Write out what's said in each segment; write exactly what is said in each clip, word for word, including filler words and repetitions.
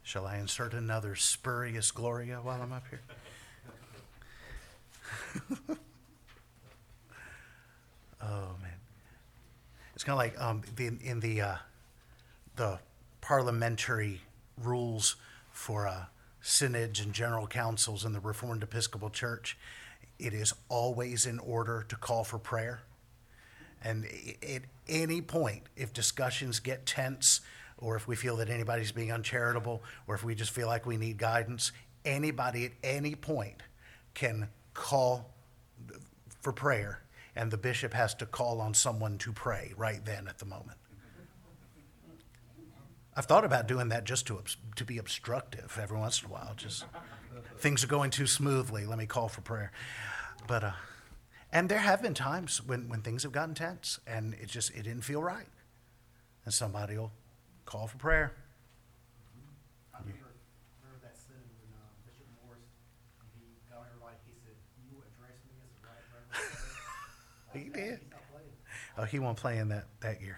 Shall I insert another spurious Gloria while I'm up here? Oh, man. It's kind of like um, the, in the uh, the parliamentary rules for uh, synods and general councils in the Reformed Episcopal Church. It is always in order to call for prayer. And at any point, if discussions get tense, or if we feel that anybody's being uncharitable, or if we just feel like we need guidance, anybody at any point can call for prayer, and the bishop has to call on someone to pray right then at the moment. I've thought about doing that just to to be obstructive every once in a while. Just things are going too smoothly. Let me call for prayer. But uh, and there have been times when, when things have gotten tense and it just it didn't feel right, and somebody will call for prayer. I remember, remember that synod when uh, Bishop Morris, he got everybody, he said, "You address me as a right reverend." He did. He's not playing. Oh, he won't play in that, that year.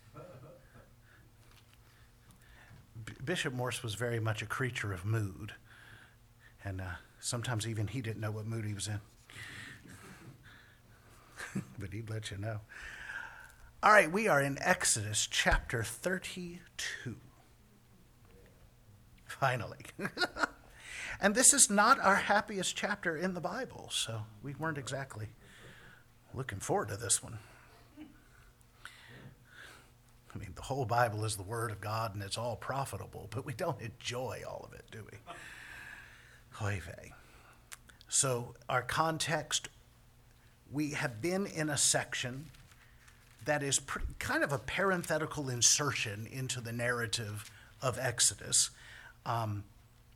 B- Bishop Morse was very much a creature of mood. And uh, sometimes even he didn't know what mood he was in. But he'd let you know. All right, we are in Exodus chapter thirty-two. Finally. And this is not our happiest chapter in the Bible, so we weren't exactly looking forward to this one. I mean, the whole Bible is the Word of God, and it's all profitable, but we don't enjoy all of it, do we? Oy vey. So our context, we have been in a section that is pretty, kind of a parenthetical insertion into the narrative of Exodus. Um,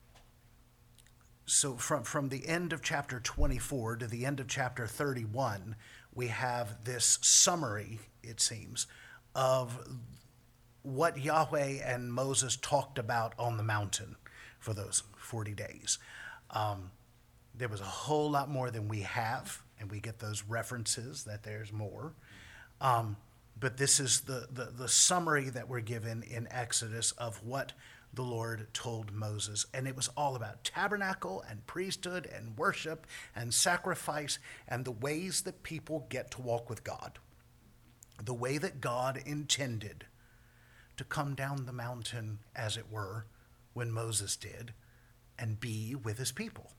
so from, from the end of chapter twenty-four to the end of chapter thirty-one, we have this summary, it seems, of what Yahweh and Moses talked about on the mountain for those forty days. Um, there was a whole lot more than we have, and we get those references that there's more. Um, but this is the, the, the summary that we're given in Exodus of what the Lord told Moses. And it was all about tabernacle and priesthood and worship and sacrifice and the ways that people get to walk with God. The way that God intended to come down the mountain, as it were, when Moses did, and be with his people.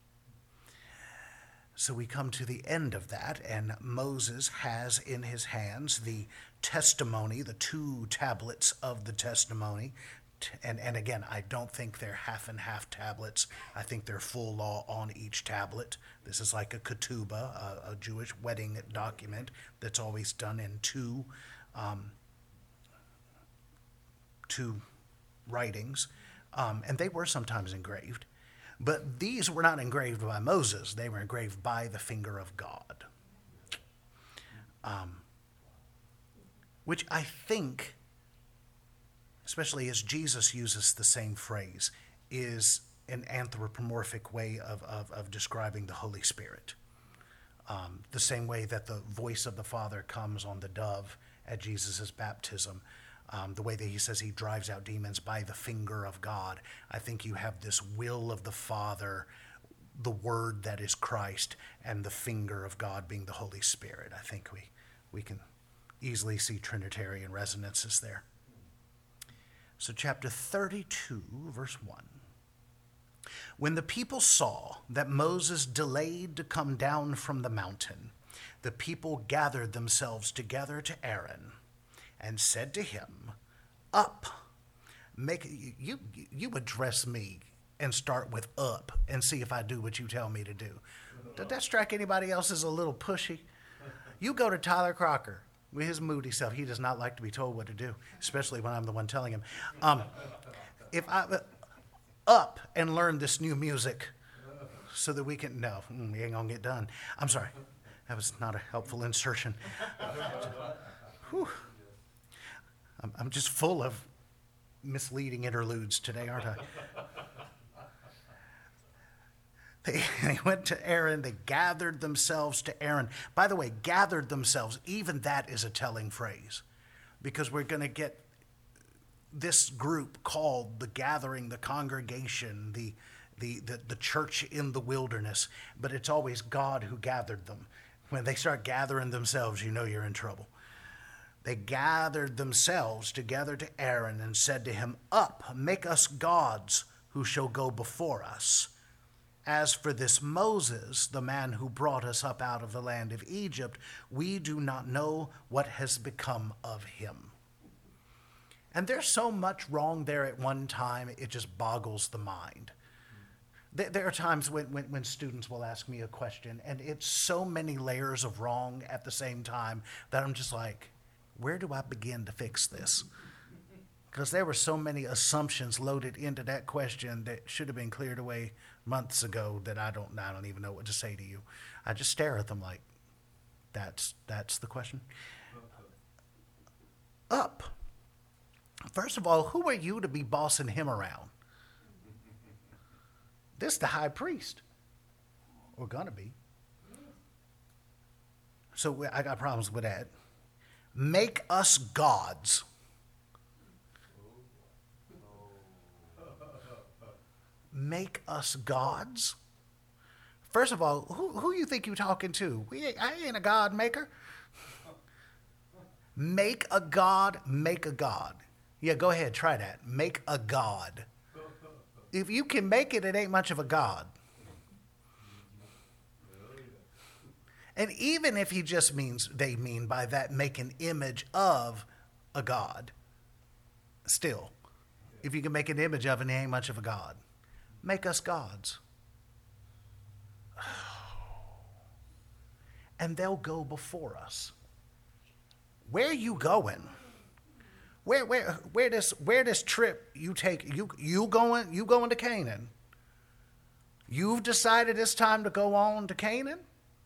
So we come to the end of that, and Moses has in his hands the testimony, the two tablets of the testimony. And, and again, I don't think they're half and half tablets. I think they're full law on each tablet. This is like a ketubah, a, a Jewish wedding document that's always done in two, um, two writings. Um, and they were sometimes engraved. But these were not engraved by Moses. They were engraved by the finger of God. Um, which I think, especially as Jesus uses the same phrase, is an anthropomorphic way of, of, of describing the Holy Spirit. Um, the same way that the voice of the Father comes on the dove at Jesus' baptism. Um, the way that he says he drives out demons by the finger of God. I think you have this will of the Father, the Word that is Christ, and the finger of God being the Holy Spirit. I think we, we can easily see Trinitarian resonances there. So chapter thirty-two, verse one. When the people saw that Moses delayed to come down from the mountain, the people gathered themselves together to Aaron and said to him, "Up, make you you address me and start with up and see if I do what you tell me to do." Did that strike anybody else as a little pushy? You go to Tyler Crocker with his moody self. He does not like to be told what to do, especially when I'm the one telling him. Um, if I uh, up and learn this new music so that we can, no, we ain't gonna get done. I'm sorry, that was not a helpful insertion. Whew. I'm, I'm just full of misleading interludes today, aren't I? They, they went to Aaron. They gathered themselves to Aaron. By the way, gathered themselves, even that is a telling phrase, because we're going to get this group called the gathering, the congregation, the, the, the, the church in the wilderness, but it's always God who gathered them. When they start gathering themselves, you know you're in trouble. They gathered themselves together to Aaron and said to him, "Up, make us gods who shall go before us. As for this Moses, the man who brought us up out of the land of Egypt, we do not know what has become of him." And there's so much wrong there at one time, it just boggles the mind. There are times when, when, when students will ask me a question, and it's so many layers of wrong at the same time that I'm just like, where do I begin to fix this? Because there were so many assumptions loaded into that question that should have been cleared away months ago that I don't I don't even know what to say to you. I just stare at them like, that's that's the question. Up. First of all, who are you to be bossing him around? This is the high priest. Or gonna be. So I got problems with that. Make us gods. Make us gods? First of all, who who you think you're talking to? We ain't, I ain't a god maker. Make a god, make a god. Yeah, go ahead, try that. Make a god. If you can make it, it ain't much of a god. And even if he just means, they mean by that, make an image of a god. Still, if you can make an image of it, it ain't much of a god. Make us gods. And they'll go before us. Where are you going? Where where where this where this trip you take you you going you going to Canaan? You've decided it's time to go on to Canaan?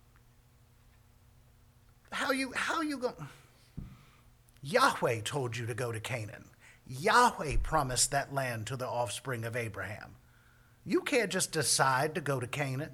How you how you go? Yahweh told you to go to Canaan. Yahweh promised that land to the offspring of Abraham. You can't just decide to go to Canaan.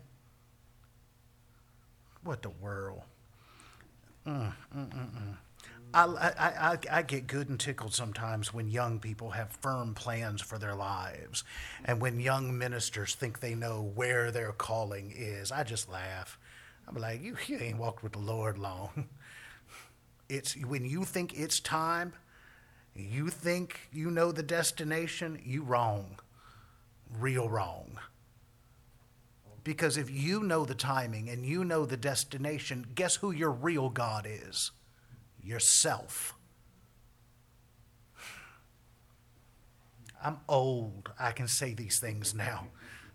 What the world? Mm, mm, mm, mm. I, I, I, I get good and tickled sometimes when young people have firm plans for their lives and when young ministers think they know where their calling is. I just laugh. I'm like, you, you ain't walked with the Lord long. It's when you think it's time, you think you know the destination, you wrong. Real wrong. Because if you know the timing and you know the destination, guess who your real God is? Yourself. I'm old. I can say these things now.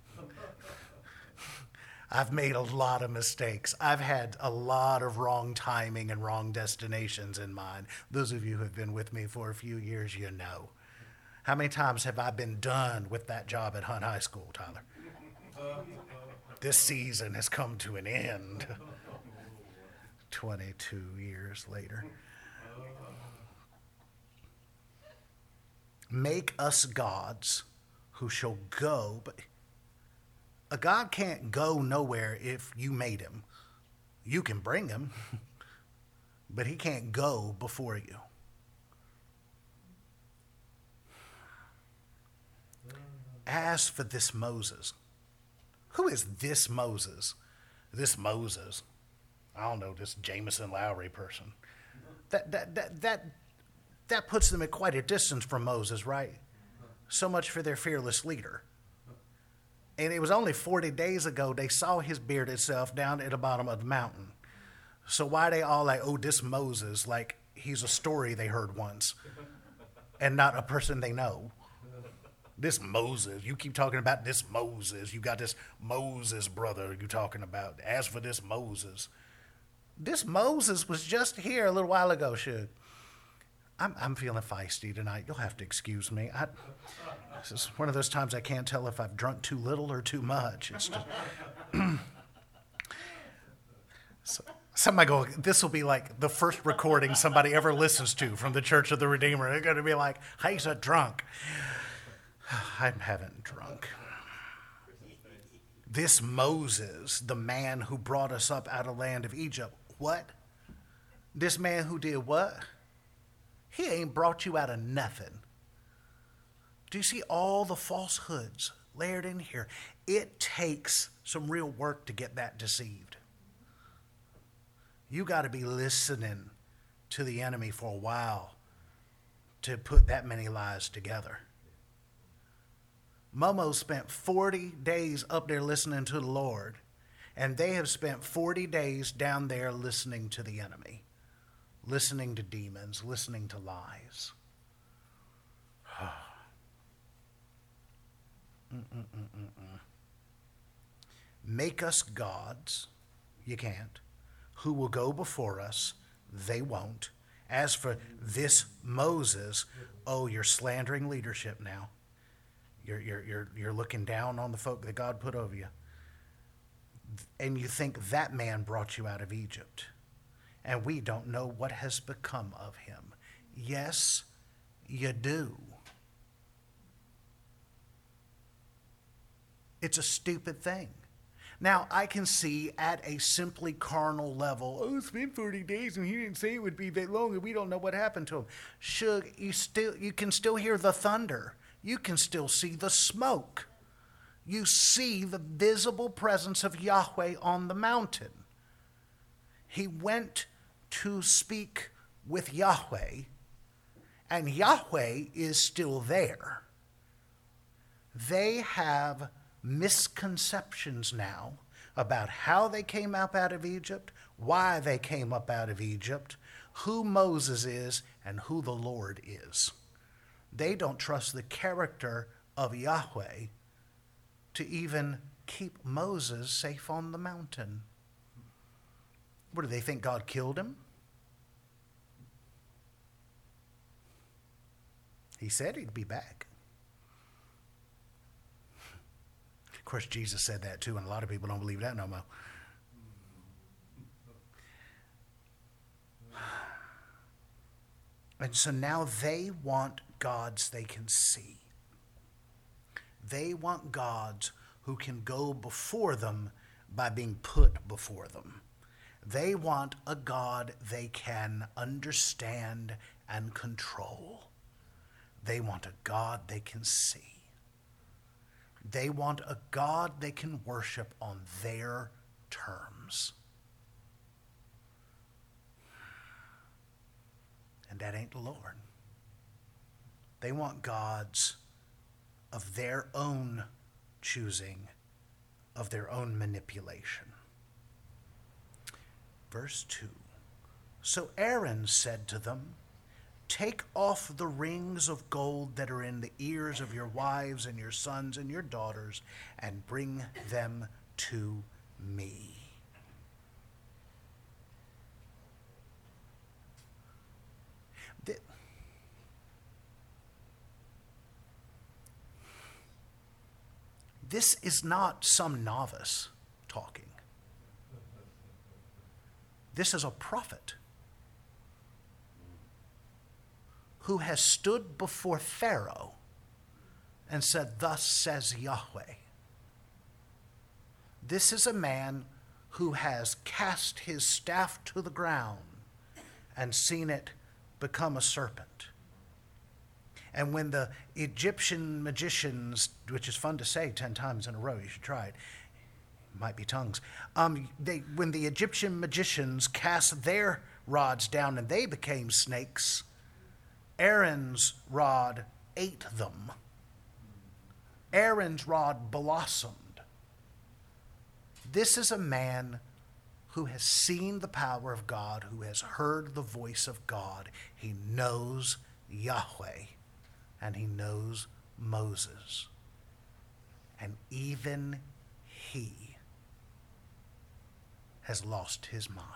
I've made a lot of mistakes. I've had a lot of wrong timing and wrong destinations in mind. Those of you who have been with me for a few years, you know. How many times have I been done with that job at Hunt High School, Tyler? This season has come to an end. twenty-two years later. Make us gods who shall go. But a god can't go nowhere if you made him. You can bring him, but he can't go before you. As for this Moses, who is this Moses? This Moses. I don't know, this Jameson Lowry person. That that that that that puts them at quite a distance from Moses, right? So much for their fearless leader. And it was only forty days ago they saw his bearded self down at the bottom of the mountain. So why are they all like, oh, this Moses, like he's a story they heard once and not a person they know? This Moses, you keep talking about this Moses. You got this Moses brother you're talking about. As for this Moses. This Moses was just here a little while ago, Shug. I'm, I'm feeling feisty tonight. You'll have to excuse me. I, this is one of those times I can't tell if I've drunk too little or too much. It's just, so, somebody go, this will be like the first recording somebody ever listens to from the Church of the Redeemer. They're going to be like, he's a drunk. I haven't drunk. This Moses, the man who brought us up out of the land of Egypt, what? This man who did what? He ain't brought you out of nothing. Do you see all the falsehoods layered in here? It takes some real work to get that deceived. You got to be listening to the enemy for a while to put that many lies together. Momo spent forty days up there listening to the Lord, and they have spent forty days down there listening to the enemy, listening to demons, listening to lies. Mm-mm-mm-mm-mm. Make us gods. You can't. Who will go before us? They won't. As for this Moses, oh, you're slandering leadership now. You're, you're, you're, you're looking down on the folk that God put over you. And you think that man brought you out of Egypt. And we don't know what has become of him. Yes, you do. It's a stupid thing. Now, I can see at a simply carnal level, oh, it's been forty days and he didn't say it would be that long and we don't know what happened to him. Sure, you still, you can still hear the thunder. You can still see the smoke. You see the visible presence of Yahweh on the mountain. He went to speak with Yahweh, and Yahweh is still there. They have misconceptions now about how they came up out of Egypt, why they came up out of Egypt, who Moses is, and who the Lord is. They don't trust the character of Yahweh to even keep Moses safe on the mountain. What do they think? God killed him? He said he'd be back. Of course, Jesus said that too, and a lot of people don't believe that no more. And so now they want gods they can see. They want gods who can go before them by being put before them. They want a God they can understand and control. They want a God they can see. They want a God they can worship on their terms. And that ain't the Lord. They want gods of their own choosing, of their own manipulation. Verse two. So Aaron said to them, take off the rings of gold that are in the ears of your wives and your sons and your daughters, and bring them to me. This is not some novice talking. This is a prophet who has stood before Pharaoh and said, thus says Yahweh. This is a man who has cast his staff to the ground and seen it become a serpent. And when the Egyptian magicians, which is fun to say ten times in a row, you should try it, it might be tongues, um, they, when the Egyptian magicians cast their rods down and they became snakes, Aaron's rod ate them. Aaron's rod blossomed. This is a man who has seen the power of God, who has heard the voice of God. He knows Yahweh, and he knows Moses. And even he has lost his mind.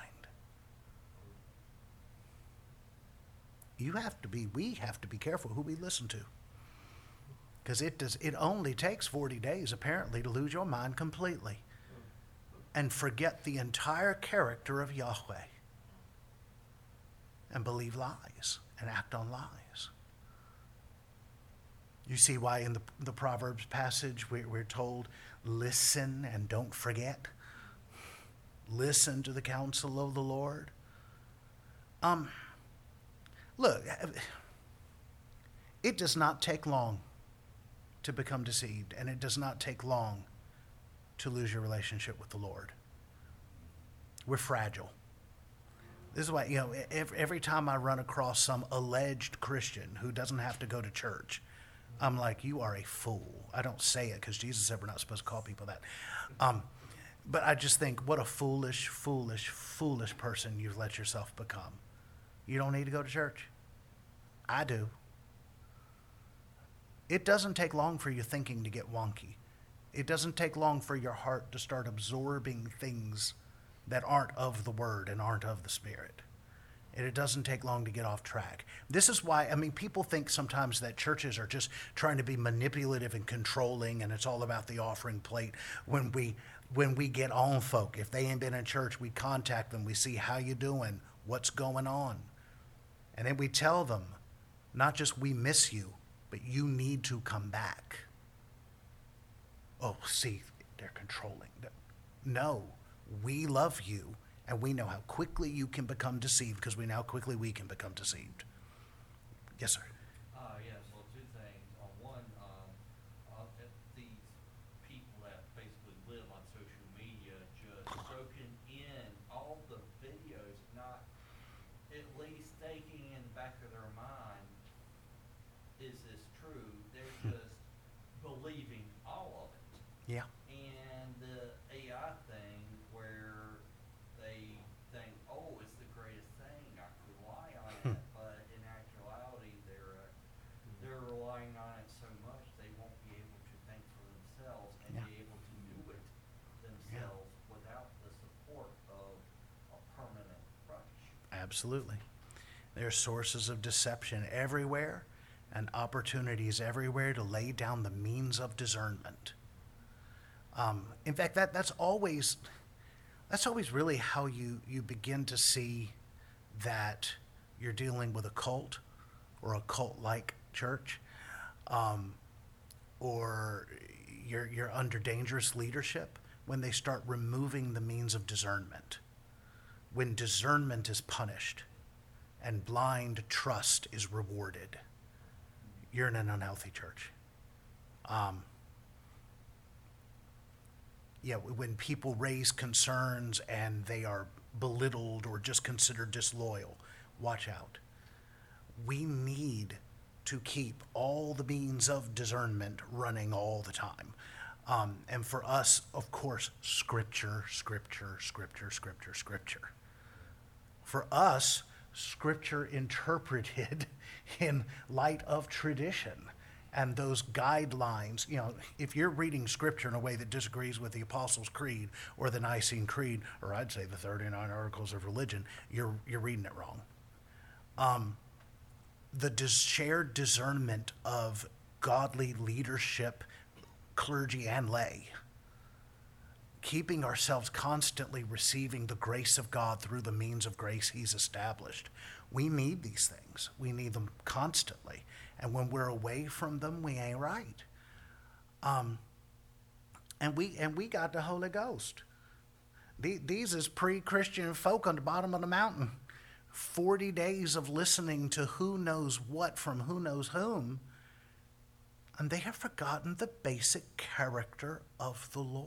You have to be, we have to be careful who we listen to. Because it does, it only takes forty days, apparently, to lose your mind completely and forget the entire character of Yahweh and believe lies and act on lies. You see why in the, the Proverbs passage we, we're told, listen and don't forget. Listen to the counsel of the Lord. Um, look, it does not take long to become deceived, and it does not take long to lose your relationship with the Lord. We're fragile. This is why, you know, every, every time I run across some alleged Christian who doesn't have to go to church, I'm like, you are a fool. I don't say it because Jesus said we're not supposed to call people that. Um, but I just think, what a foolish, foolish, foolish person you've let yourself become. You don't need to go to church. I do. It doesn't take long for your thinking to get wonky. It doesn't take long for your heart to start absorbing things that aren't of the Word and aren't of the Spirit. And it doesn't take long to get off track. This is why, I mean, people think sometimes that churches are just trying to be manipulative and controlling, and it's all about the offering plate. When we when we get on folk, if they ain't been in church, we contact them. We see how you doing, what's going on. And then we tell them, not just we miss you, but you need to come back. Oh, see, they're controlling. No, we love you. And we know how quickly you can become deceived because we know how quickly we can become deceived. Yes, sir. Uh, yes, well, two things. On one, um, uh, if these people that basically live on social media just soaking in all the videos, not at least thinking in the back of their mind, is this true? They're just believing all of it. Yeah. And the A I thing where they think, oh, it's the greatest thing, I can rely on it, but in actuality, they're uh, they're relying on it so much they won't be able to think for themselves and Yeah. be able to do it themselves without the support of a permanent crutch. Absolutely. There's sources of deception everywhere and opportunities everywhere to lay down the means of discernment. Um, in fact, that, that's always that's always really how you, you begin to see that you're dealing with a cult or a cult-like church, um, or you're, you're under dangerous leadership when they start removing the means of discernment. When discernment is punished and blind trust is rewarded, you're in an unhealthy church. Um, yeah, when people raise concerns and they are belittled or just considered disloyal, watch out. We need to keep all the means of discernment running all the time. Um, and for us, of course, scripture, scripture, scripture, scripture, scripture. For us, scripture interpreted in light of tradition and those guidelines. You know, if you're reading scripture in a way that disagrees with the Apostles' Creed or the Nicene Creed, or I'd say the thirty-nine Articles of Religion, you're you're reading it wrong. Um, the dis- shared discernment of godly leadership, clergy and lay, keeping ourselves constantly receiving the grace of God through the means of grace He's established. We need these things. We need them constantly. And when we're away from them, we ain't right. Um, and we and we got the Holy Ghost. The, these is pre-Christian folk on the bottom of the mountain. Forty days of listening to who knows what from who knows whom, and they have forgotten the basic character of the Lord.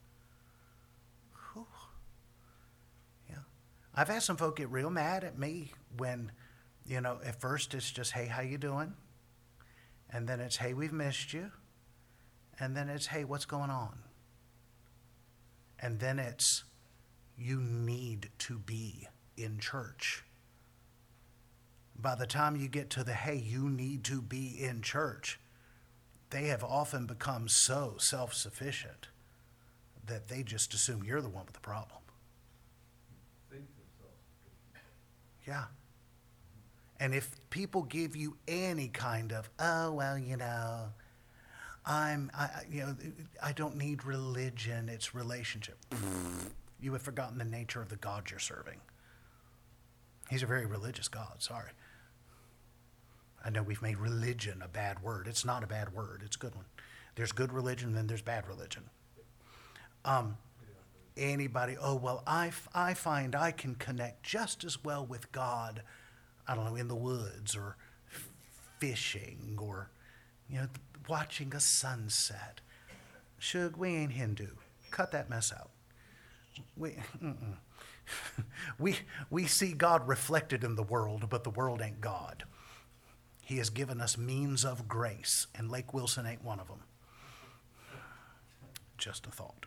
Whew. Yeah, I've had some folk get real mad at me when, you know, at first it's just, hey, how you doing? And then it's, hey, we've missed you. And then it's, hey, what's going on? And then it's, you need to be in church. By the time you get to the, hey, you need to be in church, they have often become so self-sufficient that they just assume you're the one with the problem. Think they're self-sufficient. Yeah. And if people give you any kind of, oh, well, you know, I'm, I, I- you know, I don't need religion, it's relationship. You have forgotten the nature of the God you're serving. He's a very religious God, sorry. I know we've made religion a bad word. It's not a bad word, it's a good one. There's good religion, and then there's bad religion. Um, anybody, oh, well, I, f- I find I can connect just as well with God, I don't know, in the woods or f- fishing or, You know, watching a sunset. Shug, we ain't Hindu. Cut that mess out. We, mm-mm. we, we see God reflected in the world, but the world ain't God. He has given us means of grace, and Lake Wilson ain't one of them. Just a thought.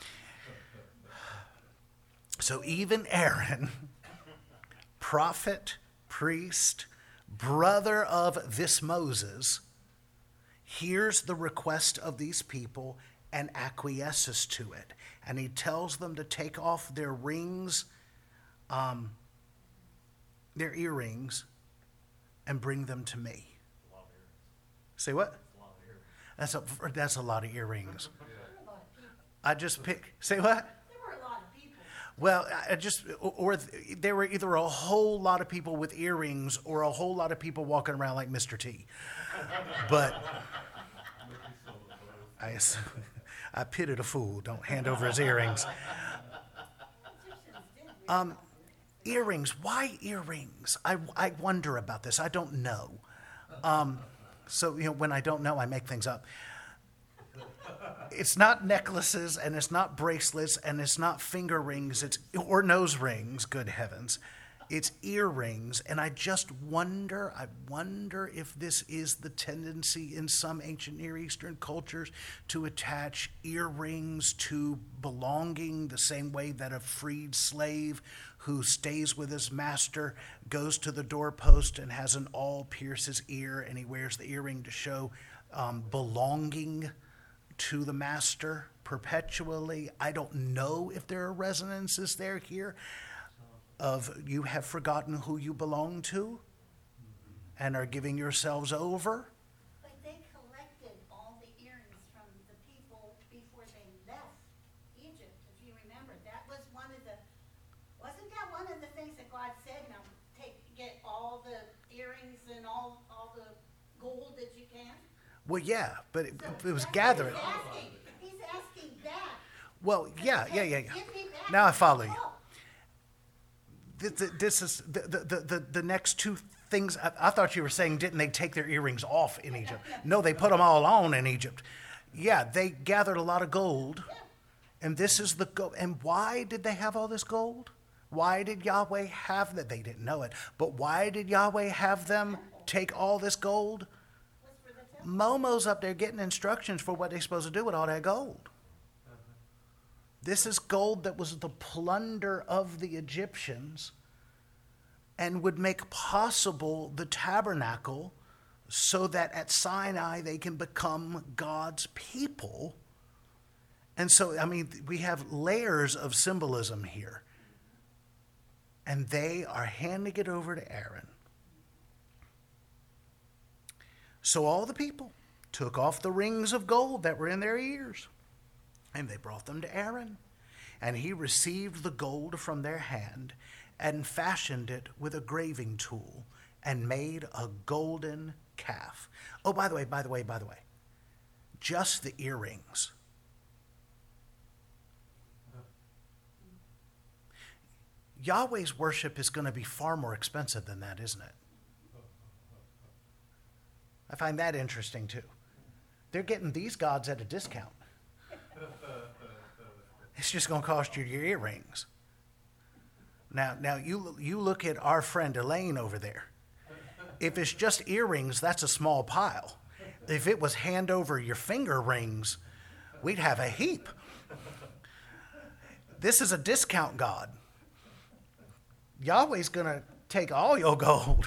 So even Aaron, prophet, priest, brother of this Moses, hears the request of these people and acquiesces to it. And he tells them to take off their rings, um, their earrings, and bring them to me. Say what? That's a, that's a lot of earrings. I just pick. Say what? There were a lot of people. Well, I just, or, or there were either a whole lot of people with earrings or a whole lot of people walking around like Mister T. But I, I pitied a fool. Don't hand over his earrings. Um, earrings. Why earrings? I, I wonder about this. I don't know. Um, so, you know, when I don't know, I make things up. It's not necklaces, and it's not bracelets, and it's not finger rings, it's or nose rings, good heavens. It's earrings, and I just wonder, I wonder if this is the tendency in some ancient Near Eastern cultures to attach earrings to belonging the same way that a freed slave who stays with his master goes to the doorpost and has an awl pierce his ear, and he wears the earring to show um, belonging to the master perpetually. I don't know if there are resonances there here of you have forgotten who you belong to and are giving yourselves over. But they collected all the earrings from the people before they left Egypt, if you remember. That was one of the, wasn't that one of the things that God said, now take, get all the earrings and all, all the gold that you can? Well, yeah, but it, So it was that's what gathering. He's asking, he's asking that. Well, yeah, yeah, yeah, yeah. Give me back Now I my follow you. gold. This, this is the, the, the, the next two things. I, I thought you were saying, didn't they take their earrings off in Egypt? No, they put them all on in Egypt. Yeah, they gathered a lot of gold, and this is the gold. And why did they have all this gold? Why did Yahweh have that? They didn't know it, but why did Yahweh have them take all this gold? Was for the temple. Momo's up there getting instructions for what they're supposed to do with all that gold. This is gold that was the plunder of the Egyptians and would make possible the tabernacle so that at Sinai they can become God's people. And so, I mean, we have layers of symbolism here. And they are handing it over to Aaron. So all the people took off the rings of gold that were in their ears, and they brought them to Aaron. And he received the gold from their hand and fashioned it with a graving tool and made a golden calf. Oh, by the way, by the way, by the way, just the earrings. Yahweh's worship is going to be far more expensive than that, isn't it? I find that interesting too. They're getting these gods at a discount. It's just going to cost you your earrings. Now, now you you look at our friend Elaine over there. If it's just earrings, that's a small pile. If it was hand over your finger rings, we'd have a heap. This is a discount God. Yahweh's going to take all your gold.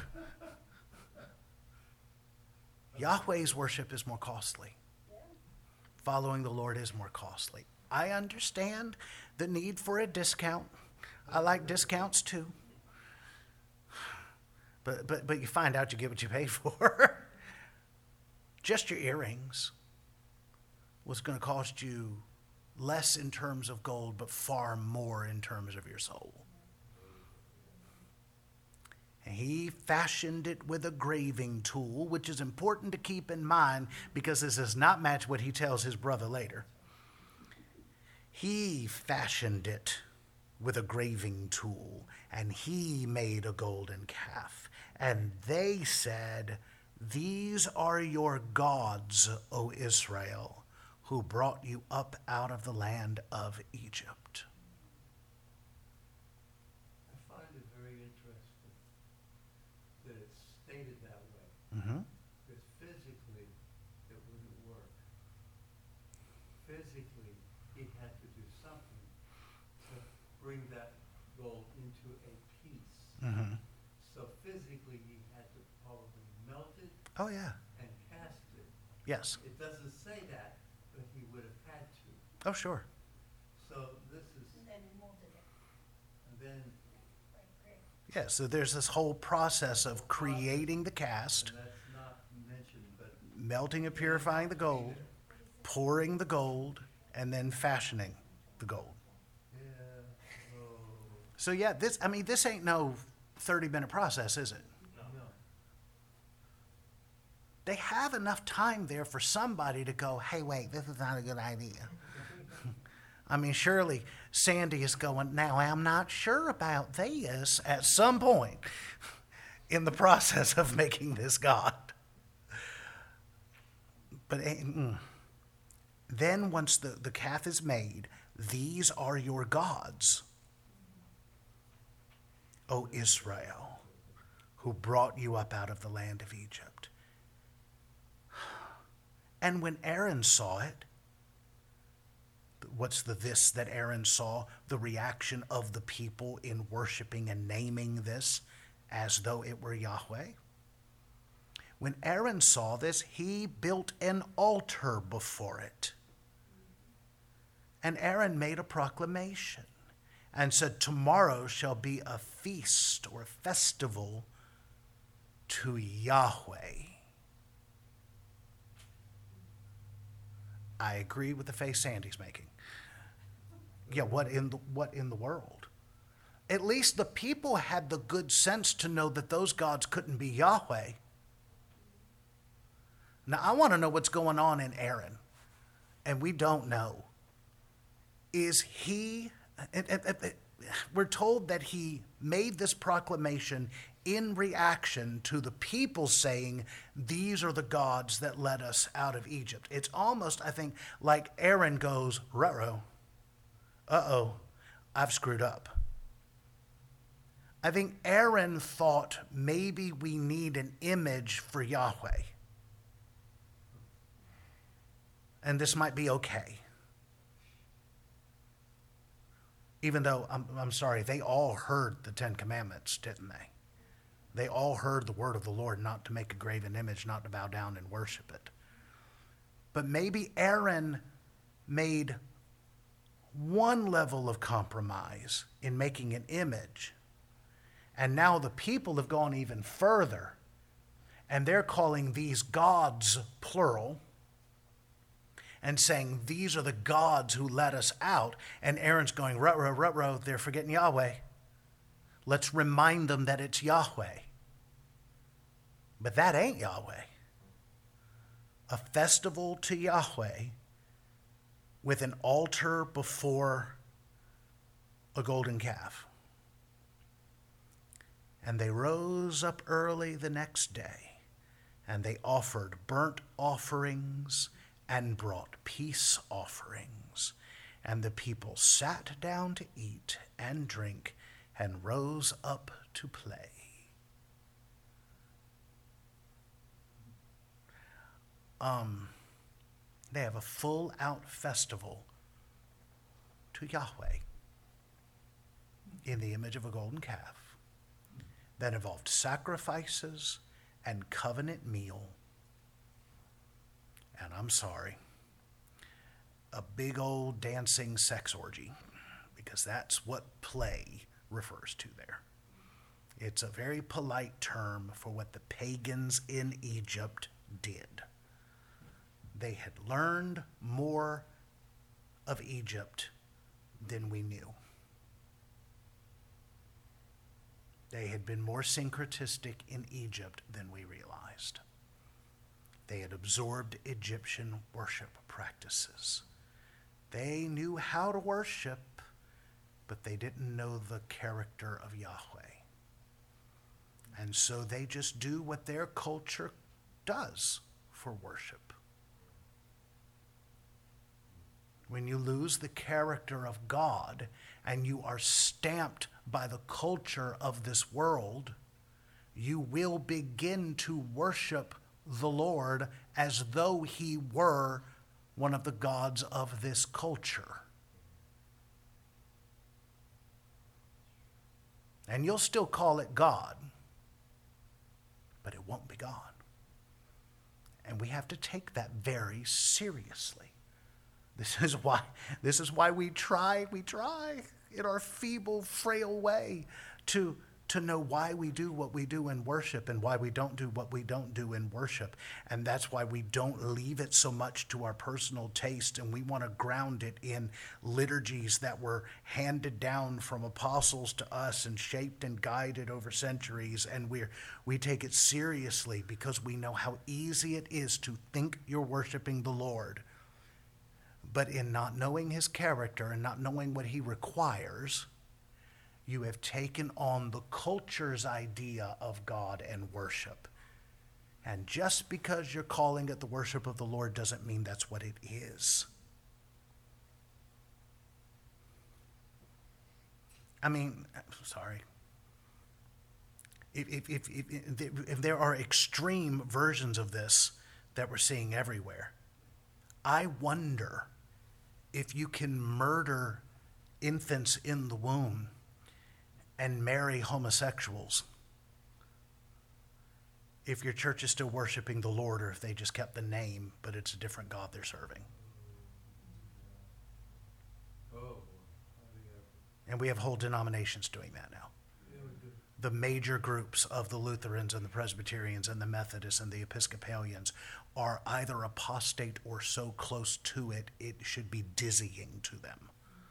Yahweh's worship is more costly. Following the Lord is more costly. I understand the need for a discount. I like discounts too. But but but you find out you get what you pay for. Just your earrings was going to cost you less in terms of gold, but far more in terms of your soul. And he fashioned it with a graving tool, which is important to keep in mind because this does not match what he tells his brother later. He fashioned it with a graving tool, and he made a golden calf. And they said, These are your gods, O Israel, who brought you up out of the land of Egypt. I find it very interesting that it's stated that way, Mm-hmm. because physically, it wouldn't work. Physically, he had to do something to bring that gold into a piece. Mm-hmm. So physically, he had to probably melt it Oh, yeah. and cast it. Yes. It doesn't say that, but he would have had to. Oh, sure. So this is, And then he molded it, and then, like brick. Yeah, so there's this whole process of creating the cast, and that's not mentioned, but. melting and purifying the gold, pouring the gold, and then fashioning the gold. Yeah, oh, So yeah, this I mean this ain't no thirty minute process, is it? no. They have enough time there for somebody to go, hey, wait, this is not a good idea. I mean, surely Sandy is going, now I'm not sure about this at some point in the process of making this God. But eh, mm. then once the, the calf is made, these are your gods, O Israel, who brought you up out of the land of Egypt. And when Aaron saw it, what's the this that Aaron saw? The reaction of the people in worshiping and naming this as though it were Yahweh. When Aaron saw this, he built an altar before it. And Aaron made a proclamation and said, tomorrow shall be a feast or a festival to Yahweh. I agree with the face Sandy's making. Yeah, what in the, what in the world? At least the people had the good sense to know that those gods couldn't be Yahweh. Now, I want to know what's going on in Aaron, and we don't know. Is he, and, and, and, we're told that he made this proclamation in reaction to the people saying, these are the gods that led us out of Egypt. It's almost, I think, like Aaron goes, ruh-roh, uh-oh, I've screwed up. I think Aaron thought maybe we need an image for Yahweh. And this might be okay. Even though, I'm, I'm sorry, they all heard the Ten Commandments, didn't they? They all heard the word of the Lord, not to make a graven image, not to bow down and worship it. But maybe Aaron made one level of compromise in making an image. And now the people have gone even further. And they're calling these gods, plural, and saying, these are the gods who let us out. And Aaron's going, ruh-roh, ruh-roh, they're forgetting Yahweh. Let's remind them that it's Yahweh. But that ain't Yahweh. A festival to Yahweh with an altar before a golden calf. And they rose up early the next day, and they offered burnt offerings and brought peace offerings. And the people sat down to eat and drink and rose up to play. Um, they have a full-out festival to Yahweh in the image of a golden calf that involved sacrifices and covenant meal. And I'm sorry, a big old dancing sex orgy, because that's what play refers to there. It's a very polite term for what the pagans in Egypt did. They had learned more of Egypt than we knew. They had been more syncretistic in Egypt than we realized. They had absorbed Egyptian worship practices. They knew how to worship, but they didn't know the character of Yahweh. And so they just do what their culture does for worship. When you lose the character of God and you are stamped by the culture of this world, you will begin to worship the Lord as though he were one of the gods of this culture. And you'll still call it God, but it won't be God. And we have to take that very seriously. This is why, this is why we try, we try in our feeble, frail way to, to know why we do what we do in worship and why we don't do what we don't do in worship. And that's why we don't leave it so much to our personal taste, and we want to ground it in liturgies that were handed down from apostles to us and shaped and guided over centuries. And we're, we take it seriously because we know how easy it is to think you're worshiping the Lord. But in not knowing his character and not knowing what he requires, you have taken on the culture's idea of God and worship. And just because you're calling it the worship of the Lord doesn't mean that's what it is. I mean, sorry. If, if, if, if, if there are extreme versions of this that we're seeing everywhere, I wonder if you can murder infants in the womb and marry homosexuals, if your church is still worshiping the Lord, or if they just kept the name, but it's a different God they're serving. Oh. And we have whole denominations doing that now. The major groups of the Lutherans and the Presbyterians and the Methodists and the Episcopalians are either apostate or so close to it, it should be dizzying to them.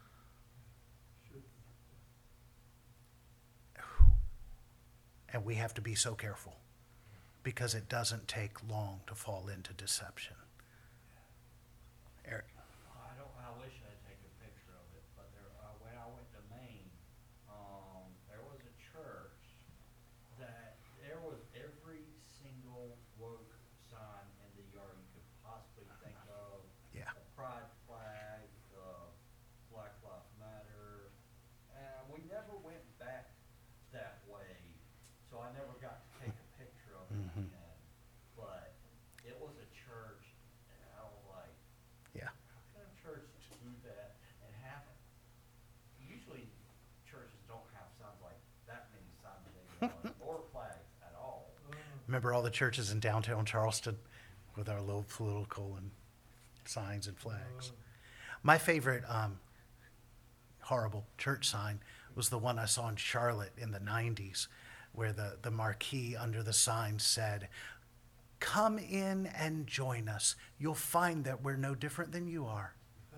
And we have to be so careful because it doesn't take long to fall into deception. Eric. I don't, I wish I'd take a picture of it, but there, uh, when I went to Maine, um, there was a church that there was every single woke sign in the yard you could possibly think of. Yeah. The pride flag, the Black Lives Matter, and we never went back that way, so I never got to take a picture of it Mhm. again. But it was a church, and I was like, Yeah. how can a church do that and have it? Usually churches don't have signs like that many signs anymore, or flags at all. Remember all the churches in downtown Charleston with our little political and signs and flags. My favorite um, horrible church sign was the one I saw in Charlotte in the nineties, where the, the marquee under the sign said, "Come in and join us. You'll find that we're no different than you are."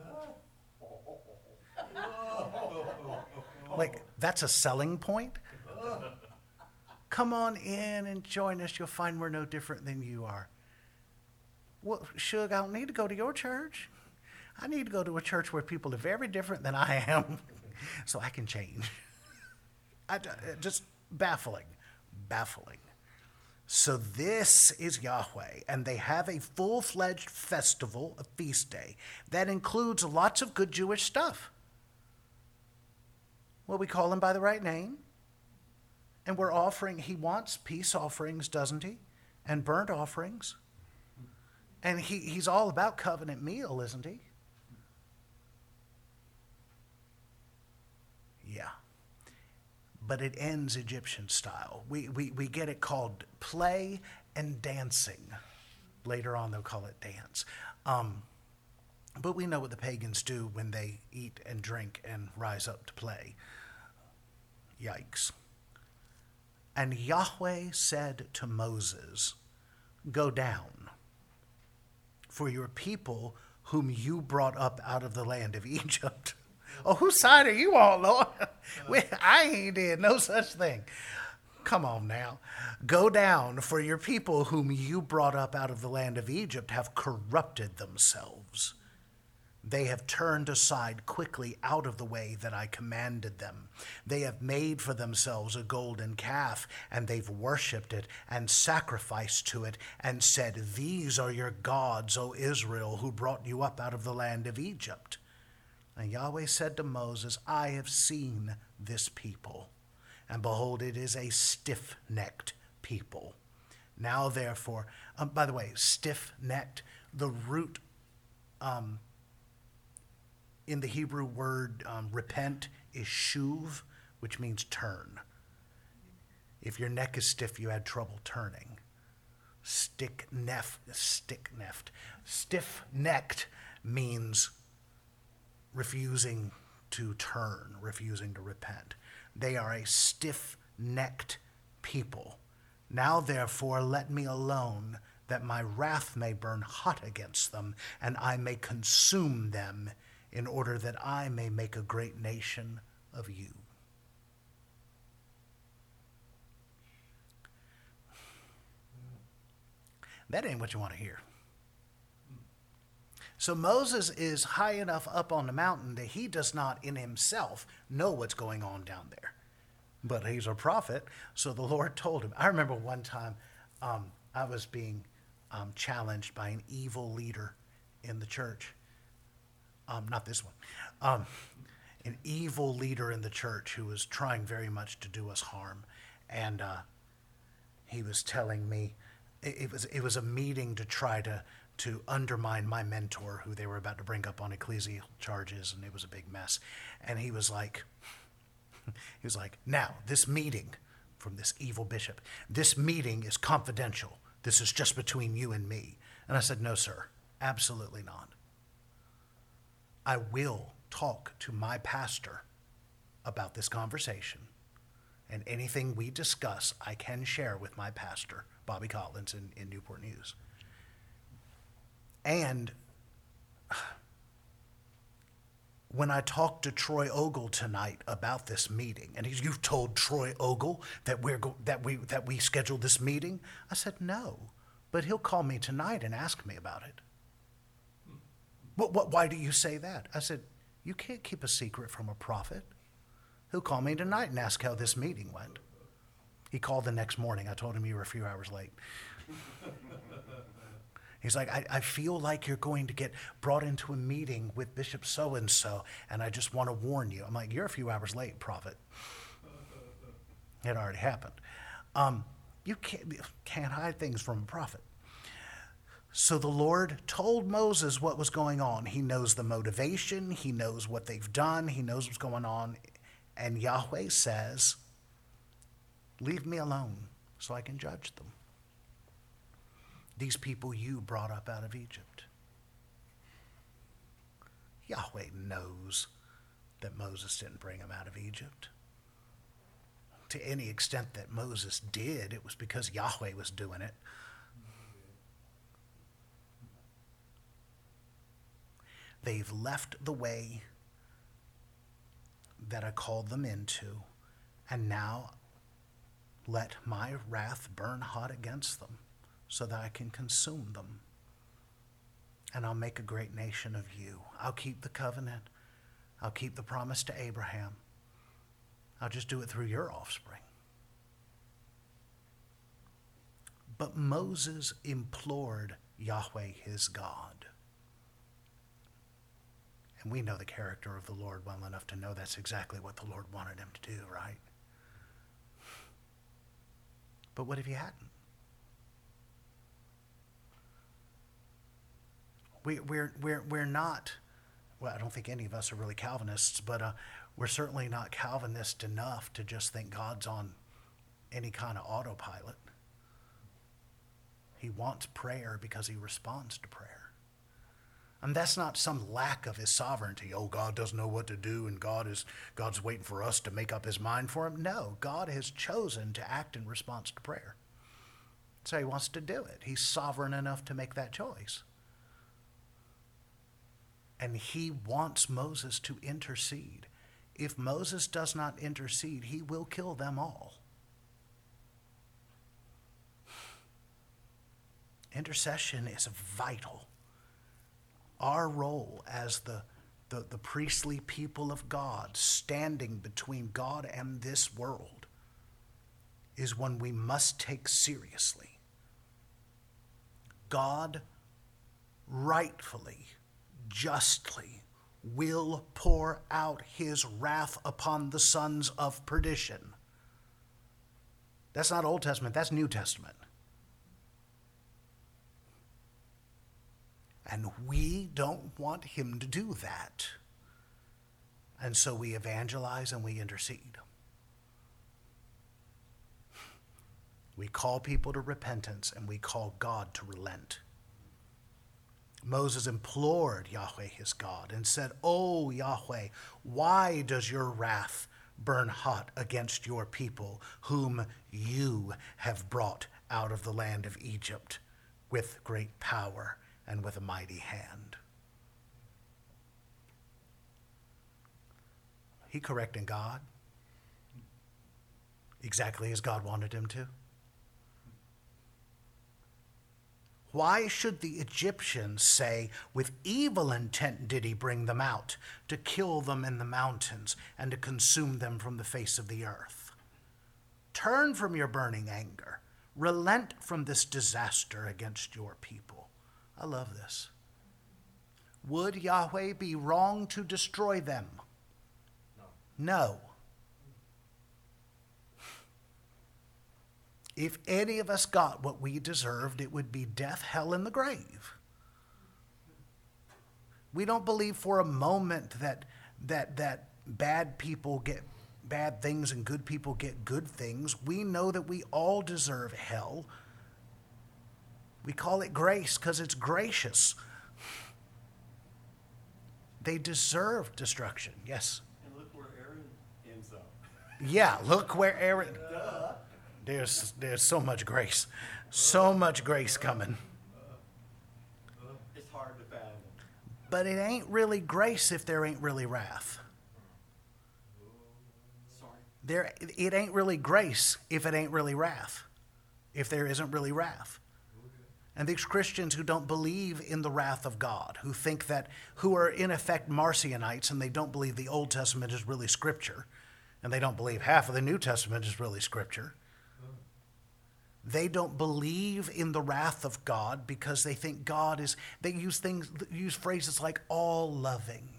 Like, that's a selling point? Come on in and join us. You'll find we're no different than you are. Well, Shug, I don't need to go to your church. I need to go to a church where people are very different than I am so I can change. I, just baffling, baffling. So this is Yahweh, and they have a full-fledged festival, a feast day, that includes lots of good Jewish stuff. Well, we call him by the right name, and we're offering, he wants peace offerings, doesn't he? And burnt offerings. And he, he's all about covenant meal, isn't he? Yeah. But it ends Egyptian style. We, we, we get it called play and dancing. Later on, they'll call it dance. Um, but we know what the pagans do when they eat and drink and rise up to play. Yikes. And Yahweh said to Moses, "Go down, for your people whom you brought up out of the land of Egypt." Oh, whose side are you on, Lord? We, I ain't did no such thing. Come on now. "Go down, for your people whom you brought up out of the land of Egypt have corrupted themselves. They have turned aside quickly out of the way that I commanded them. They have made for themselves a golden calf, and they've worshipped it and sacrificed to it and said, "These are your gods, O Israel, who brought you up out of the land of Egypt." And Yahweh said to Moses, "I have seen this people, and behold, it is a stiff-necked people. Now therefore," um, by the way, stiff-necked, the root um, in the Hebrew word um, repent is shuv, which means turn. If your neck is stiff, you had trouble turning. Stick-neft, stick-neft. Stiff-necked means refusing to turn, refusing to repent. They are a stiff-necked people. Now therefore let me alone, that my wrath may burn hot against them, and I may consume them, in order that I may make a great nation of you. That ain't what you want to hear. So Moses is high enough up on the mountain that he does not in himself know what's going on down there. But he's a prophet, so the Lord told him. I remember one time um, I was being um, challenged by an evil leader in the church. Um, not this one. Um, an evil leader in the church who was trying very much to do us harm. And uh, he was telling me, it, it was it was a meeting to try to, to undermine my mentor, who they were about to bring up on ecclesial charges, and it was a big mess. And he was like, he was like, "Now, this meeting," from this evil bishop, "this meeting is confidential. This is just between you and me." And I said, "No, sir, absolutely not. I will talk to my pastor about this conversation, and anything we discuss I can share with my pastor, Bobby Collins in, in Newport News. And when I talked to Troy Ogle tonight about this meeting, and he's, "You've told Troy Ogle that we're go, that we that we scheduled this meeting?" I said, "No, but he'll call me tonight and ask me about it." What, what, why do you say that? I said, "You can't keep a secret from a prophet. He'll call me tonight and ask how this meeting went." He called the next morning. I told him you were a few hours late. He's like, I, I feel like you're going to get brought into a meeting with Bishop so-and-so, and I just want to warn you. I'm like, "You're a few hours late, prophet." It already happened. Um, you can't, can't hide things from a prophet. So the Lord told Moses what was going on. He knows the motivation. He knows what they've done. He knows what's going on. And Yahweh says, "Leave me alone so I can judge them. These people you brought up out of Egypt." Yahweh knows that Moses didn't bring them out of Egypt. To any extent that Moses did, it was because Yahweh was doing it. They've left the way that I called them into, and now let my wrath burn hot against them, so that I can consume them. And I'll make a great nation of you. I'll keep the covenant. I'll keep the promise to Abraham. I'll just do it through your offspring. But Moses implored Yahweh his God. And we know the character of the Lord well enough to know that's exactly what the Lord wanted him to do, right? But what if he hadn't? We, we're, we're, we're not, well, I don't think any of us are really Calvinists, but uh, we're certainly not Calvinist enough to just think God's on any kind of autopilot. He wants prayer because he responds to prayer. And that's not some lack of his sovereignty. Oh, God doesn't know what to do, and God is God's waiting for us to make up his mind for him. No, God has chosen to act in response to prayer. So he wants to do it. He's sovereign enough to make that choice. And he wants Moses to intercede. If Moses does not intercede, he will kill them all. Intercession is vital. Our role as the, the, the priestly people of God, standing between God and this world, is one we must take seriously. God rightfully, justly, will pour out his wrath upon the sons of perdition. That's not Old Testament, that's New Testament. And we don't want him to do that. And so we evangelize and we intercede. We call people to repentance and we call God to relent. Moses implored Yahweh his God and said, "O Yahweh, why does your wrath burn hot against your people, whom you have brought out of the land of Egypt with great power and with a mighty hand?" He correcting God exactly as God wanted him to. Why should the Egyptians say, "With evil intent did he bring them out, to kill them in the mountains and to consume them from the face of the earth"? Turn from your burning anger. Relent from this disaster against your people. I love this. Would Yahweh be wrong to destroy them? No. No. If any of us got what we deserved, it would be death, hell, and the grave. We don't believe for a moment that that that bad people get bad things and good people get good things. We know that we all deserve hell. We call it grace because it's gracious. They deserve destruction. Yes. And look where Aaron ends up. Yeah, look where Aaron... There's, there's so much grace. So much grace coming. It's hard to fathom. But it ain't really grace if there ain't really wrath. Sorry. There, it ain't really grace if it ain't really wrath. If there isn't really wrath. And these Christians who don't believe in the wrath of God, who think that, who are in effect Marcionites, and they don't believe the Old Testament is really Scripture, and they don't believe half of the New Testament is really Scripture. They don't believe in the wrath of God because they think God is, they use things, use phrases like all loving.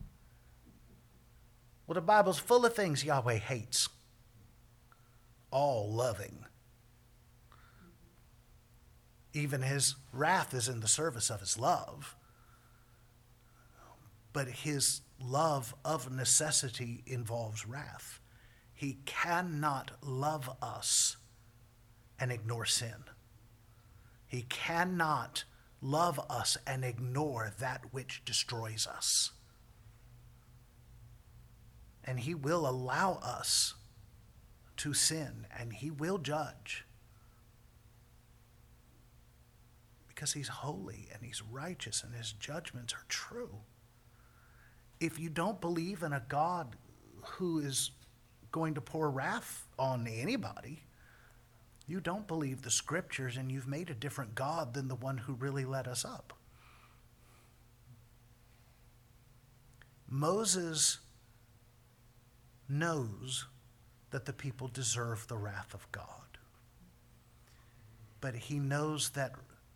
Well, the Bible's full of things Yahweh hates. All loving. Even his wrath is in the service of his love. But his love of necessity involves wrath. He cannot love us and ignore sin. He cannot love us and ignore that which destroys us. And he will allow us to sin, and he will judge. Because he's holy and he's righteous and his judgments are true. If you don't believe in a God who is going to pour wrath on anybody, you don't believe the Scriptures, and you've made a different God than the one who really led us up. Moses knows that the people deserve the wrath of God. But he knows that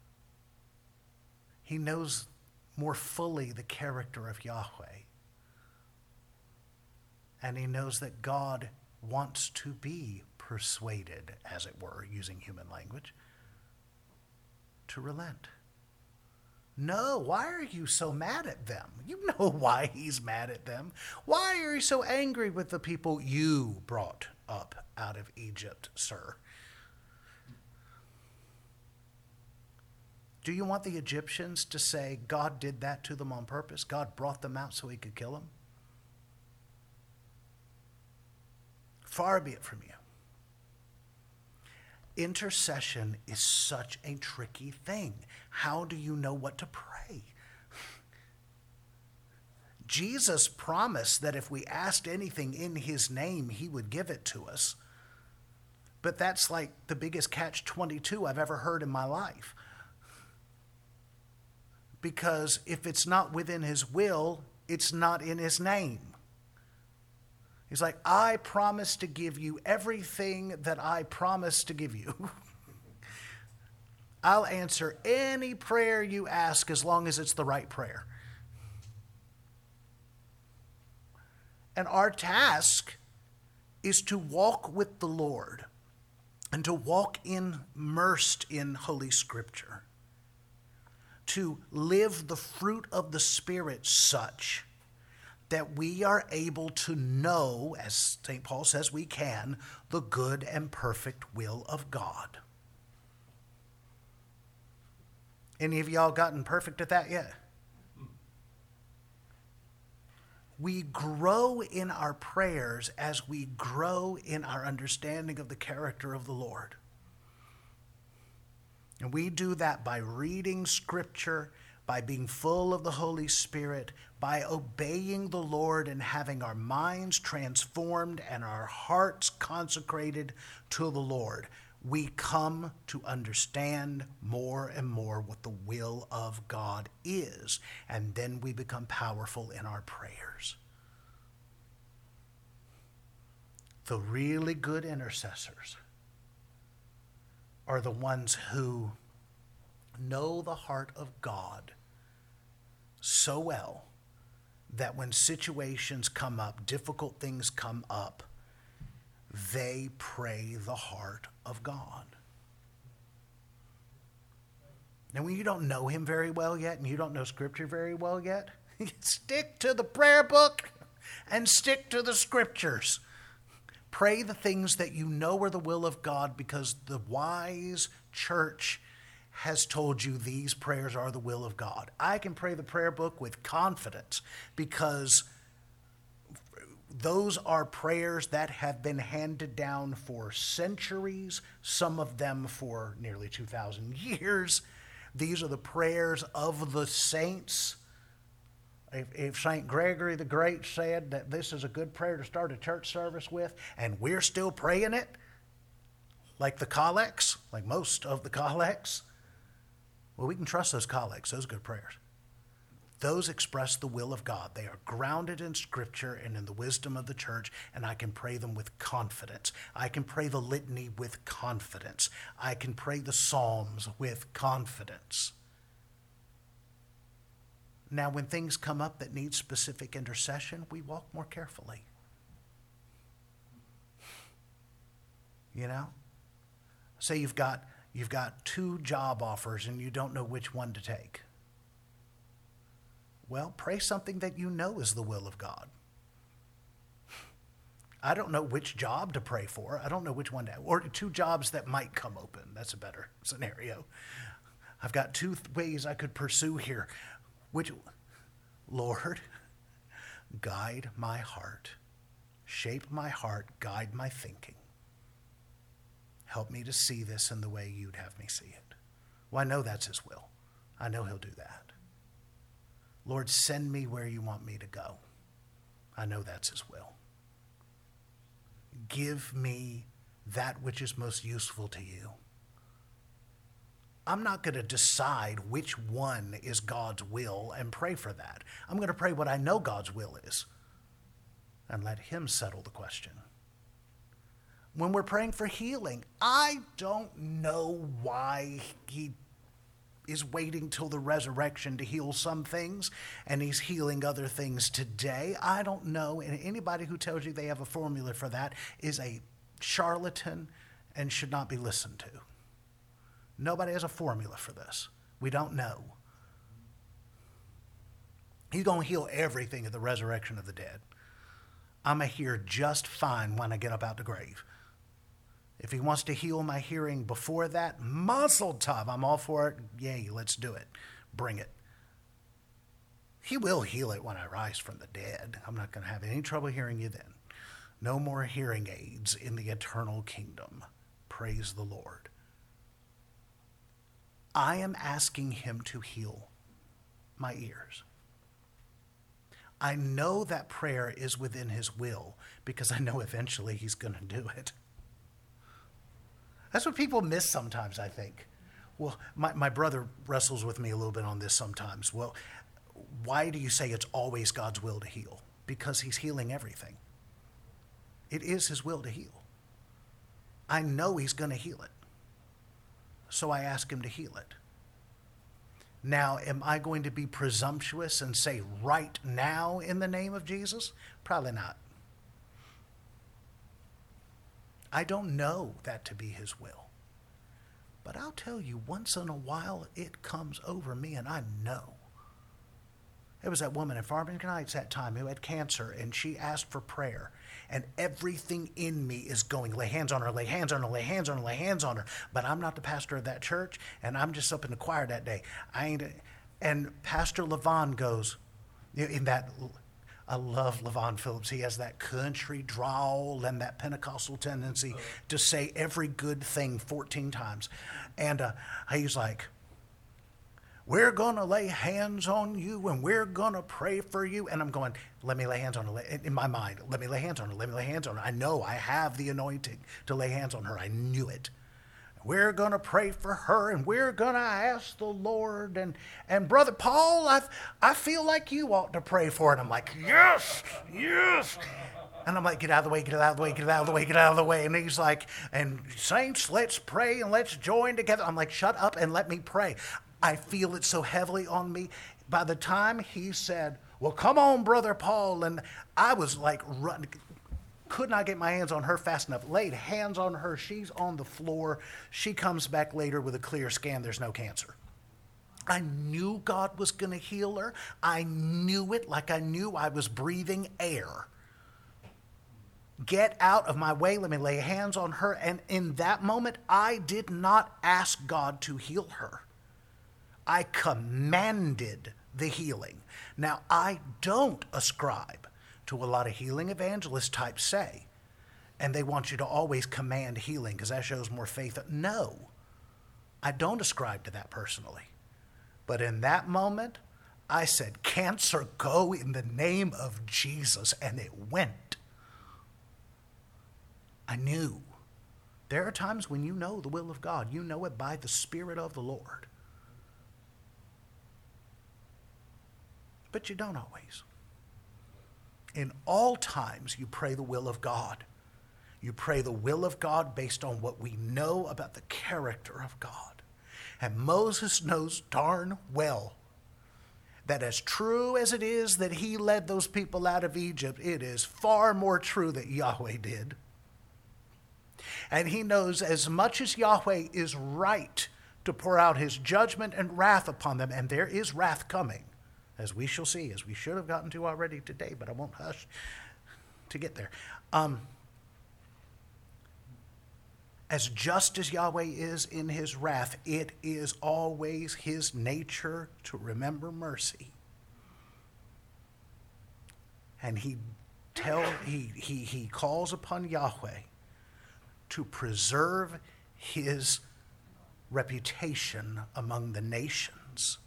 he knows more fully the character of Yahweh. And he knows that God wants to be persuaded, as it were, using human language, to relent. No, why are you so mad at them? You know why he's mad at them. Why are you so angry with the people you brought up out of Egypt, sir? Do you want the Egyptians to say God did that to them on purpose? God brought them out so he could kill them? Far be it from you. Intercession is such a tricky thing. How do you know what to pray? Jesus promised that if we asked anything in his name, he would give it to us. But that's like the biggest catch twenty-two I've ever heard in my life. because if it's not within his will, it's not in his name. He's like, I promise to give you everything that I promise to give you. I'll answer any prayer you ask as long as it's the right prayer. And our task is to walk with the Lord and to walk immersed in Holy Scripture, to live the fruit of the Spirit such that we are able to know, as Saint Paul says we can, the good and perfect will of God. Any of y'all gotten perfect at that yet? We grow in our prayers as we grow in our understanding of the character of the Lord. And we do that by reading Scripture, by being full of the Holy Spirit, by obeying the Lord and having our minds transformed and our hearts consecrated to the Lord. We come to understand more and more what the will of God is, and then we become powerful in our prayers. The really good intercessors are the ones who know the heart of God so well that when situations come up, difficult things come up, they pray the heart of God. Now, when you don't know him very well yet and you don't know Scripture very well yet, stick to the prayer book and stick to the Scriptures. Pray the things that you know are the will of God, because the wise church has told you these prayers are the will of God. I can pray the prayer book with confidence because those are prayers that have been handed down for centuries, some of them for nearly two thousand years. These are the prayers of the saints. If, if Saint Gregory the Great said that this is a good prayer to start a church service with, and we're still praying it, like the collects, like most of the collects, well, we can trust those collects, those good prayers. Those express the will of God. They are grounded in Scripture and in the wisdom of the church, and I can pray them with confidence. I can pray the litany with confidence. I can pray the Psalms with confidence. Now, when things come up that need specific intercession, we walk more carefully. You know? Say you've got, you've got two job offers and you don't know which one to take. Well, pray something that you know is the will of God. I don't know which job to pray for. I don't know which one to, or two jobs that might come open. That's a better scenario. I've got two th- ways I could pursue here. Which, Lord, guide my heart, shape my heart, guide my thinking. Help me to see this in the way you'd have me see it. Well, I know that's his will. I know he'll do that. Lord, send me where you want me to go. I know that's his will. Give me that which is most useful to you. I'm not going to decide which one is God's will and pray for that. I'm going to pray what I know God's will is and let him settle the question. When we're praying for healing, I don't know why he is waiting till the resurrection to heal some things and he's healing other things today. I don't know. And anybody who tells you they have a formula for that is a charlatan and should not be listened to. Nobody has a formula for this. We don't know. He's going to heal everything at the resurrection of the dead. I'm going to hear just fine when I get up out the grave. If he wants to heal my hearing before that, mazel tov, I'm all for it. Yay, let's do it. Bring it. He will heal it when I rise from the dead. I'm not going to have any trouble hearing you then. No more hearing aids in the eternal kingdom. Praise the Lord. I am asking him to heal my ears. I know that prayer is within his will because I know eventually he's going to do it. That's what people miss sometimes, I think. Well, my, my brother wrestles with me a little bit on this sometimes. Well, why do you say it's always God's will to heal? Because he's healing everything. It is his will to heal. I know he's going to heal it. So I ask him to heal it. Now, am I going to be presumptuous and say right now in the name of Jesus? Probably not. I don't know that to be his will. But I'll tell you, once in a while, it comes over me, and I know. There was that woman in Farmington Heights that time who had cancer, and she asked for prayer. And everything in me is going, lay hands on her, lay hands on her, lay hands on her, lay hands on her. But I'm not the pastor of that church, and I'm just up in the choir that day. I ain't. And Pastor Levon goes, in that, I love Levon Phillips. He has that country drawl and that Pentecostal tendency to say every good thing fourteen times. And uh, he's like, we're going to lay hands on you and we're going to pray for you. And I'm going, let me lay hands on her. In my mind, let me lay hands on her. Let me lay hands on her. I know I have the anointing to lay hands on her. I knew it. We're going to pray for her, and we're going to ask the Lord. And, and Brother Paul, I, I feel like you ought to pray for it. I'm like, yes, yes. And I'm like, get out of the way, get out of the way, get out of the way, get out of the way. And he's like, and saints, let's pray and let's join together. I'm like, shut up and let me pray. I feel it so heavily on me. By the time he said, well, come on, Brother Paul. And I was like, run, could not get my hands on her fast enough. Laid hands on her. She's on the floor. She comes back later with a clear scan. There's no cancer. I knew God was going to heal her. I knew it like I knew I was breathing air. Get out of my way. Let me lay hands on her. And in that moment, I did not ask God to heal her. I commanded the healing. Now, I don't ascribe to a lot of healing evangelist types say, and they want you to always command healing because that shows more faith. No, I don't ascribe to that personally. But in that moment, I said, cancer, go in the name of Jesus, and it went. I knew. There are times when you know the will of God. You know it by the Spirit of the Lord. But you don't always. In all times, you pray the will of God. You pray the will of God based on what we know about the character of God. And Moses knows darn well that as true as it is that he led those people out of Egypt, it is far more true that Yahweh did. And he knows as much as Yahweh is right to pour out his judgment and wrath upon them, and there is wrath coming, as we shall see, as we should have gotten to already today, but I won't hush to get there. Um, as just as Yahweh is in his wrath, it is always his nature to remember mercy. And he tell he he he calls upon Yahweh to preserve his reputation among the nations,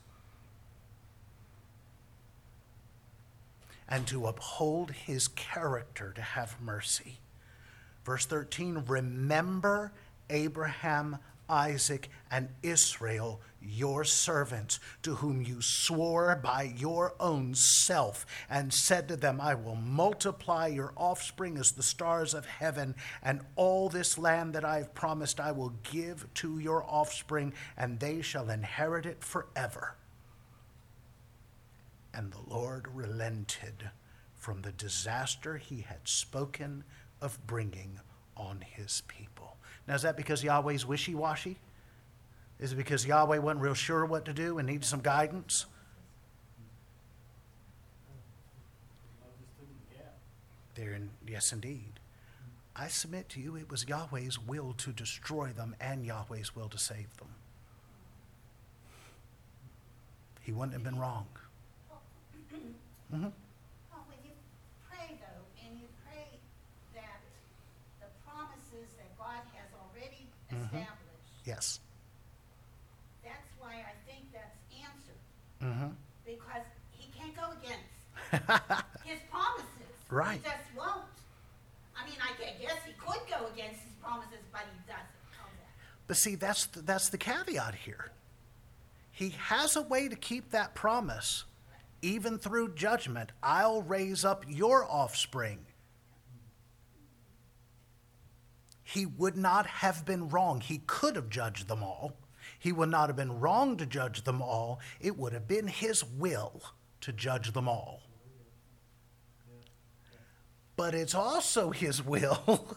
and to uphold his character to have mercy. Verse thirteen, remember Abraham, Isaac, and Israel, your servants, to whom you swore by your own self, and said to them, I will multiply your offspring as the stars of heaven, and all this land that I have promised I will give to your offspring, and they shall inherit it forever. And the Lord relented from the disaster he had spoken of bringing on his people. Now, is that because Yahweh's wishy-washy? Is it because Yahweh wasn't real sure what to do and needed some guidance? There, in, yes, indeed. I submit to you it was Yahweh's will to destroy them and Yahweh's will to save them. He wouldn't have been wrong. Mm-hmm. Well, when you pray, though, and you pray that the promises that God has already Mhm. established, Yes. that's why I think that's answered. Mm-hmm. Because he can't go against his promises. Right. He just won't. I mean, I gue- guess he could go against his promises, but he doesn't. How's that? But see, that's the, that's the caveat here. He has a way to keep that promise. Even through judgment, I'll raise up your offspring. He would not have been wrong. He could have judged them all. He would not have been wrong to judge them all. It would have been his will to judge them all. But it's also his will.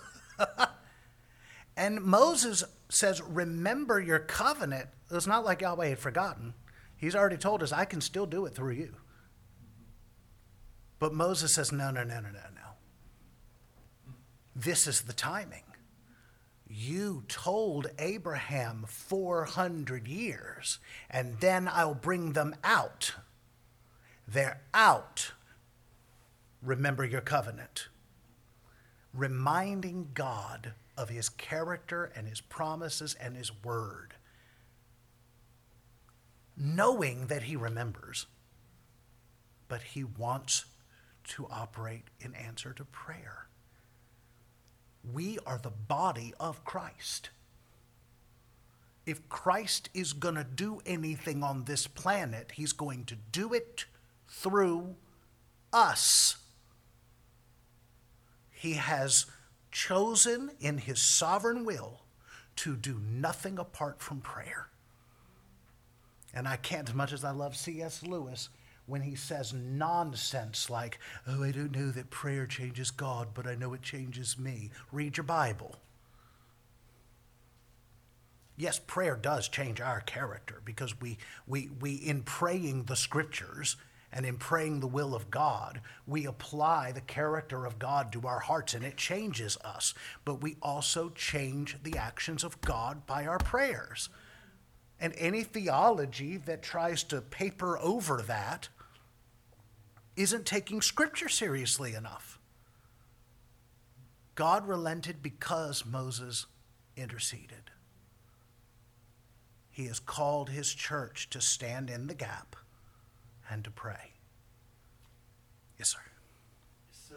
And Moses says, remember your covenant. It's not like Yahweh had forgotten. He's already told us, I can still do it through you. But Moses says, no, no, no, no, no, no. This is the timing. You told Abraham four hundred years, and then I'll bring them out. They're out. Remember your covenant. Reminding God of his character and his promises and his word. Knowing that he remembers, but he wants to operate in answer to prayer. We are the body of Christ. If Christ is going to do anything on this planet, he's going to do it through us. He has chosen in his sovereign will to do nothing apart from prayer. And I can't, as much as I love C S Lewis, when he says nonsense like, oh, I don't know that prayer changes God, but I know it changes me. Read your Bible. Yes, prayer does change our character because we, we, we in praying the scriptures and in praying the will of God, we apply the character of God to our hearts and it changes us. But we also change the actions of God by our prayers. And any theology that tries to paper over that isn't taking Scripture seriously enough. God relented because Moses interceded. He has called his church to stand in the gap and to pray. Yes, sir. So,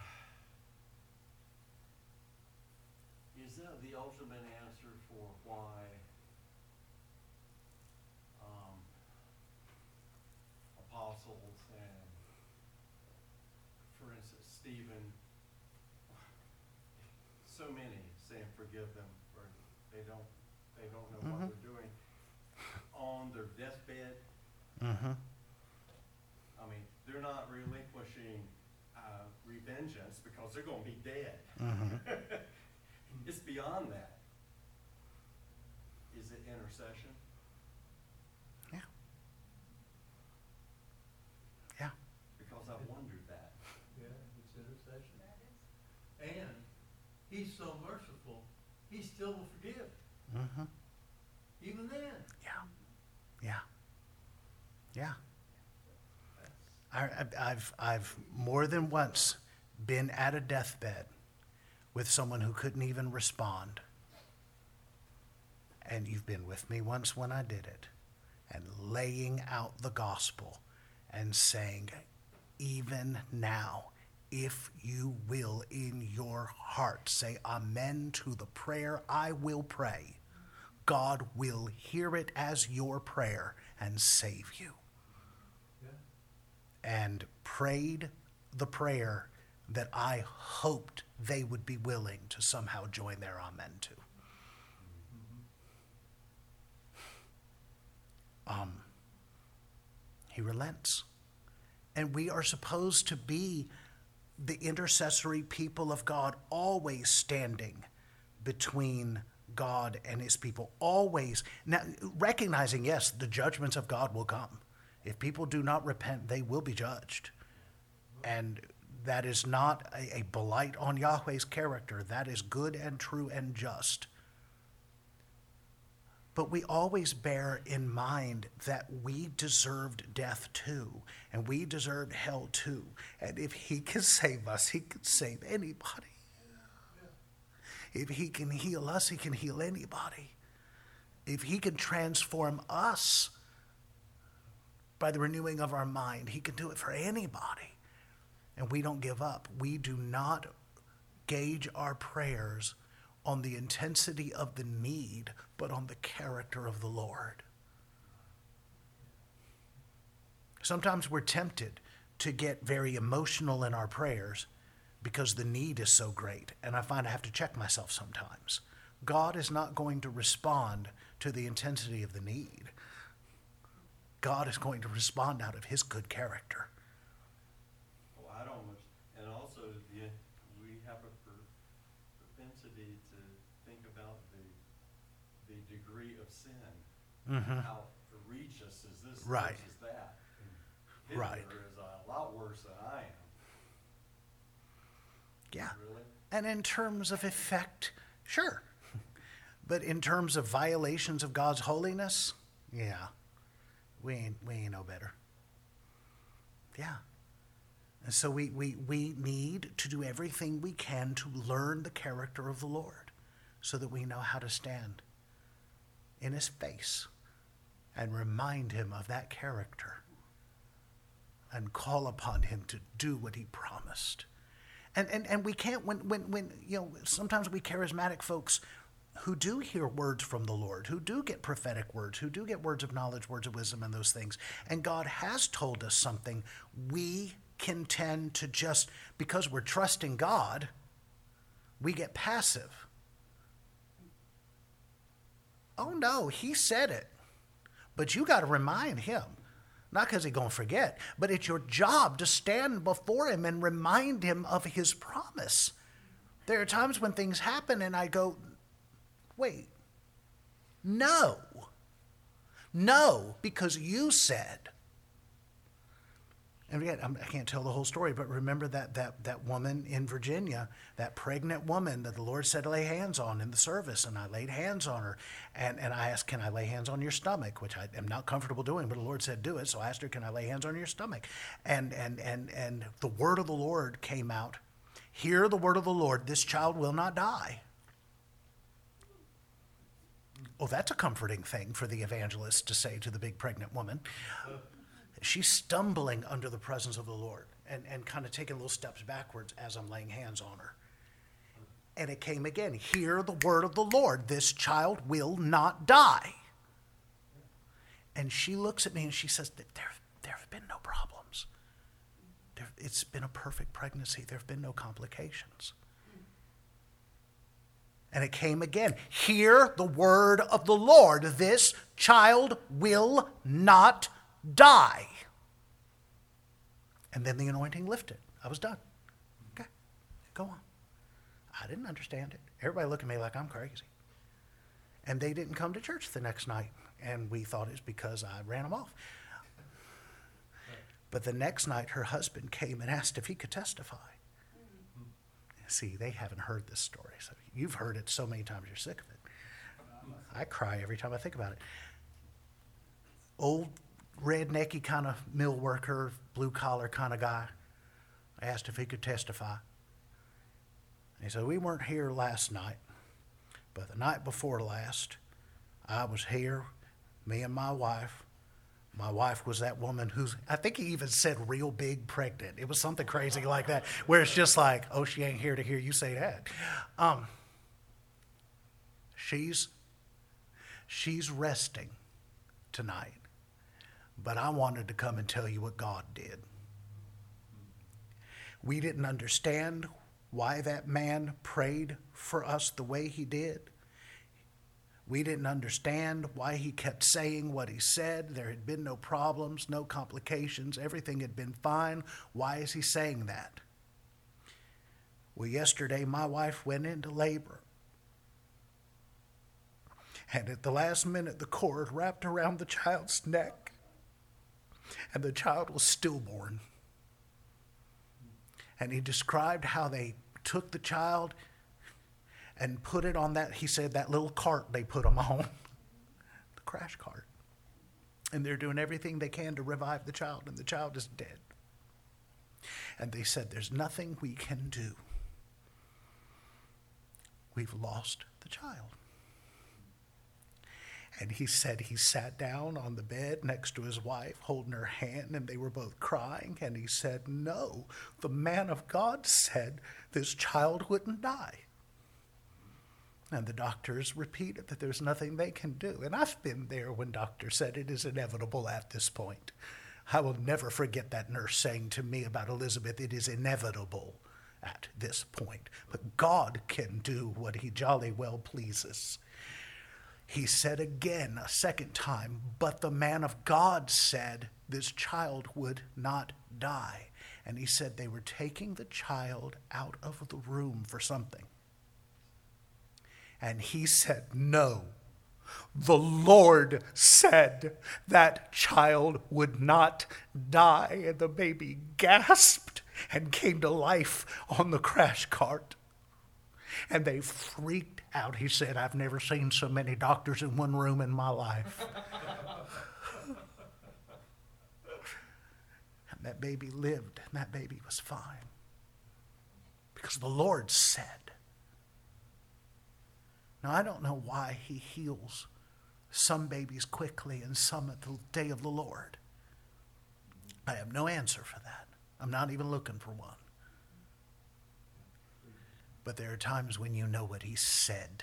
is that the ultimate answer for why um, apostles and, for instance, Stephen, so many saying forgive them for they don't they don't know Mhm. what they're doing on their deathbed? Mm-hmm. I mean, they're not relinquishing uh, revengeance because they're going to be dead. Mm-hmm. It's beyond that. Is it intercession? Yeah. Yeah. Because I've wondered that. Yeah, it's intercession. And he's so merciful, he still will forgive, Mm-hmm. even then. Yeah. Yeah. Yeah. That's- I, I've, I've more than once been at a deathbed with someone who couldn't even respond. And you've been with me once when I did it. And laying out the gospel and saying, even now, if you will in your heart say amen to the prayer I will pray, God will hear it as your prayer and save you. Yeah. And prayed the prayer that I hoped they would be willing to somehow join their amen to. Um, he relents. And we are supposed to be the intercessory people of God, always standing between God and his people, always. Now, recognizing, yes, the judgments of God will come. If people do not repent, they will be judged. And that is not a, a blight on Yahweh's character. That is good and true and just. But we always bear in mind that we deserved death too, and we deserved hell too. And if he can save us, he can save anybody. If he can heal us, he can heal anybody. If he can transform us by the renewing of our mind, he can do it for anybody. And we don't give up. We do not gauge our prayers on the intensity of the need, but on the character of the Lord. Sometimes we're tempted to get very emotional in our prayers because the need is so great. And I find I have to check myself sometimes. God is not going to respond to the intensity of the need. God is going to respond out of his good character. Well, I'd almost, and also, the, we have a pro- propensity to think about the, the degree of sin. Mhm. How egregious is this Right. versus that? Right. Hitler is a lot worse than I am. Yeah. Really? And in terms of effect, sure. But in terms of violations of God's holiness, yeah, we ain't, we ain't no better. Yeah. And so we, we, we need to do everything we can to learn the character of the Lord so that we know how to stand in his face and remind him of that character and call upon him to do what he promised. And, and, and we can't, when, when, when, you know, sometimes we charismatic folks who do hear words from the Lord, who do get prophetic words, who do get words of knowledge, words of wisdom, and those things, and God has told us something, we can tend to just, because we're trusting God, we get passive. Oh no, he said it. But you got to remind him. Not because he's going to forget, but it's your job to stand before him and remind him of his promise. There are times when things happen and I go, wait, no. No, because you said. And again, I'm- I can't tell the whole story, but remember that, that, that woman in Virginia, that pregnant woman that the Lord said to lay hands on in the service, and I laid hands on her. And, and I asked, can I lay hands on your stomach? Which I am not comfortable doing, but the Lord said do it. So I asked her, can I lay hands on your stomach? And, and, and, and the word of the Lord came out. Hear the word of the Lord, this child will not die. Oh, that's a comforting thing for the evangelist to say to the big pregnant woman. She's stumbling under the presence of the Lord and, and kind of taking little steps backwards as I'm laying hands on her. And it came again. Hear the word of the Lord. This child will not die. And she looks at me and she says, there, there have been no problems. There, it's been a perfect pregnancy. There have been no complications. And it came again. Hear the word of the Lord. This child will not die. Die. And then the anointing lifted. I was done. Okay, go on. I didn't understand it. Everybody looked at me like I'm crazy. And they didn't come to church the next night. And we thought it's because I ran them off. But the next night, her husband came and asked if he could testify. See, they haven't heard this story. So you've heard it so many times you're sick of it. I cry every time I think about it. Old rednecky kind of mill worker, blue collar kind of guy. I asked if he could testify. He said, we weren't here last night, but the night before last, I was here, me and my wife. My wife was that woman who's, I think he even said real big pregnant. It was something crazy like that, where it's just like, oh, she ain't here to hear you say that. Um, she's, she's resting tonight. But I wanted to come and tell you what God did. We didn't understand why that man prayed for us the way he did. We didn't understand why he kept saying what he said. There had been no problems, no complications. Everything had been fine. Why is he saying that? Well, yesterday my wife went into labor. And at the last minute, the cord wrapped around the child's neck. And the child was stillborn. And he described how they took the child and put it on that, he said, that little cart they put him on, the crash cart. And they're doing everything they can to revive the child, and the child is dead. And they said, there's nothing we can do. We've lost the child. And he said he sat down on the bed next to his wife, holding her hand, and they were both crying. And he said, no, the man of God said this child wouldn't die. And the doctors repeated that there's nothing they can do. And I've been there when doctors said it is inevitable at this point. I will never forget that nurse saying to me about Elizabeth, it is inevitable at this point. But God can do what he jolly well pleases. He said again, a second time, but the man of God said this child would not die. And he said they were taking the child out of the room for something. And he said, no, the Lord said that child would not die. And the baby gasped and came to life on the crash cart. And they freaked out. He said, I've never seen so many doctors in one room in my life. And that baby lived, and that baby was fine. Because the Lord said. Now, I don't know why he heals some babies quickly and some at the day of the Lord. I have no answer for that. I'm not even looking for one. But there are times when you know what he said.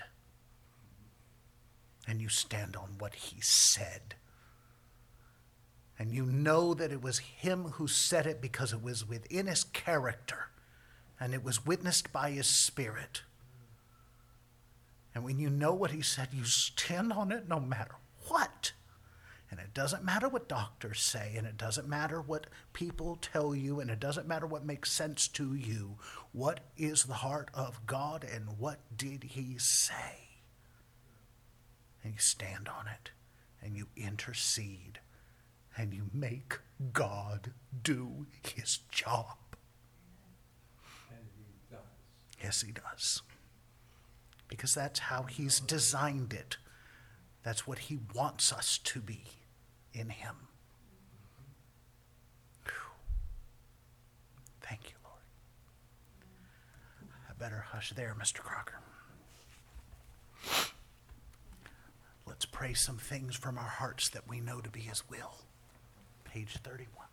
And you stand on what he said. And you know that it was him who said it because it was within his character. And it was witnessed by his spirit. And when you know what he said, you stand on it no matter what. And it doesn't matter what doctors say, and it doesn't matter what people tell you, and it doesn't matter what makes sense to you. What is the heart of God, and what did he say? And you stand on it, and you intercede, and you make God do his job. And he does. Yes, he does. Because that's how he's designed it. That's what he wants us to be in him. Whew. Thank you, Lord. I better hush there, Mister Crocker. Let's pray some things from our hearts that we know to be his will. Page thirty-one.